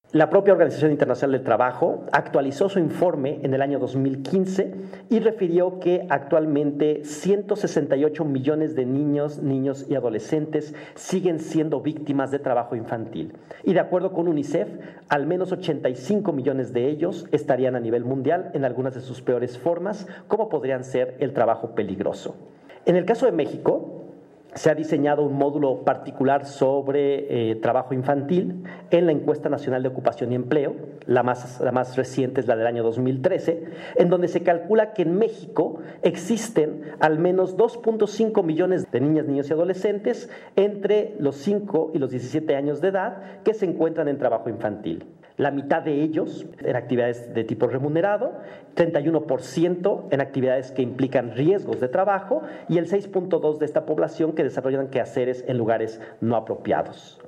La propia Organización Internacional del Trabajo actualizó su informe en el año 2015 y refirió que actualmente 168 millones de niños y adolescentes siguen siendo víctimas de trabajo infantil. Y de acuerdo con UNICEF, al menos 85 millones de ellos estarían a nivel mundial en algunas de sus peores formas, como podrían ser el trabajo peligroso. En el caso de México, se ha diseñado un módulo particular sobre trabajo infantil en la Encuesta Nacional de Ocupación y Empleo, la más reciente es la del año 2013, en donde se calcula que en México existen al menos 2.5 millones de niñas, niños y adolescentes entre los 5 y los 17 años de edad que se encuentran en trabajo infantil. La mitad de ellos en actividades de tipo remunerado, 31% en actividades que implican riesgos de trabajo y el 6.2% de esta población que desarrollan quehaceres en lugares no apropiados.